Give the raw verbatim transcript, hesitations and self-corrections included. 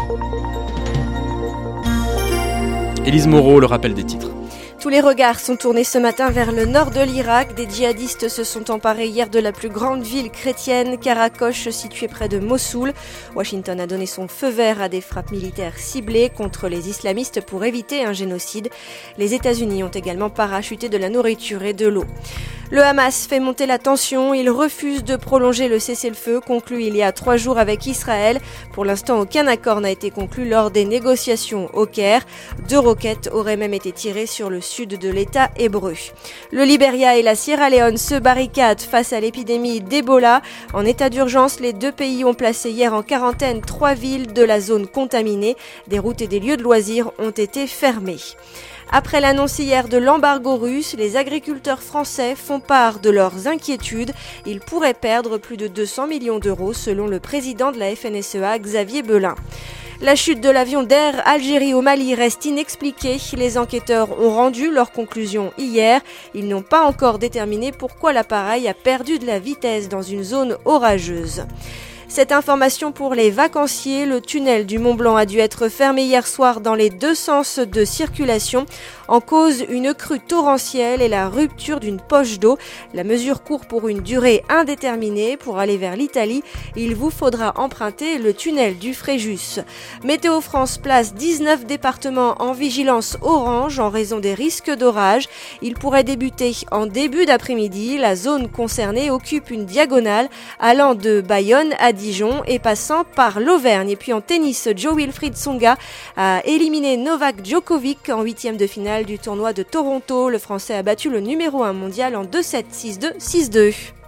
Élise Moreau, le rappel des titres. Tous les regards sont tournés ce matin vers le nord de l'Irak. Des djihadistes se sont emparés hier de la plus grande ville chrétienne, Karakosh, située près de Mossoul. Washington a donné son feu vert à des frappes militaires ciblées contre les islamistes pour éviter un génocide. Les États-Unis ont également parachuté de la nourriture et de l'eau. Le Hamas fait monter la tension. Il refuse de prolonger le cessez-le-feu conclu il y a trois jours avec Israël. Pour l'instant, aucun accord n'a été conclu lors des négociations au Caire. Deux roquettes auraient même été tirées sur le sud de l'État hébreu. Le Libéria et la Sierra Leone se barricadent face à l'épidémie d'Ebola. En état d'urgence, les deux pays ont placé hier en quarantaine trois villes de la zone contaminée. Des routes et des lieux de loisirs ont été fermés. Après l'annonce hier de l'embargo russe, les agriculteurs français font part de leurs inquiétudes. Ils pourraient perdre plus de deux cents millions d'euros selon le président de la F N S E A, Xavier Belin. La chute de l'avion d'Air Algérie au Mali reste inexpliquée. Les enquêteurs ont rendu leurs conclusions hier. Ils n'ont pas encore déterminé pourquoi l'appareil a perdu de la vitesse dans une zone orageuse. Cette information pour les vacanciers, le tunnel du Mont-Blanc a dû être fermé hier soir dans les deux sens de circulation. En cause, une crue torrentielle et la rupture d'une poche d'eau. La mesure court pour une durée indéterminée. Pour aller vers l'Italie, il vous faudra emprunter le tunnel du Fréjus. Météo France place dix-neuf départements en vigilance orange en raison des risques d'orage. Il pourrait débuter en début d'après-midi. La zone concernée occupe une diagonale allant de Bayonne à Dijon et passant par l'Auvergne. Et puis en tennis, Jo-Wilfried Tsonga a éliminé Novak Djokovic en huitième de finale du tournoi de Toronto. Le Français a battu le numéro un mondial en deux sept, six deux, six deux.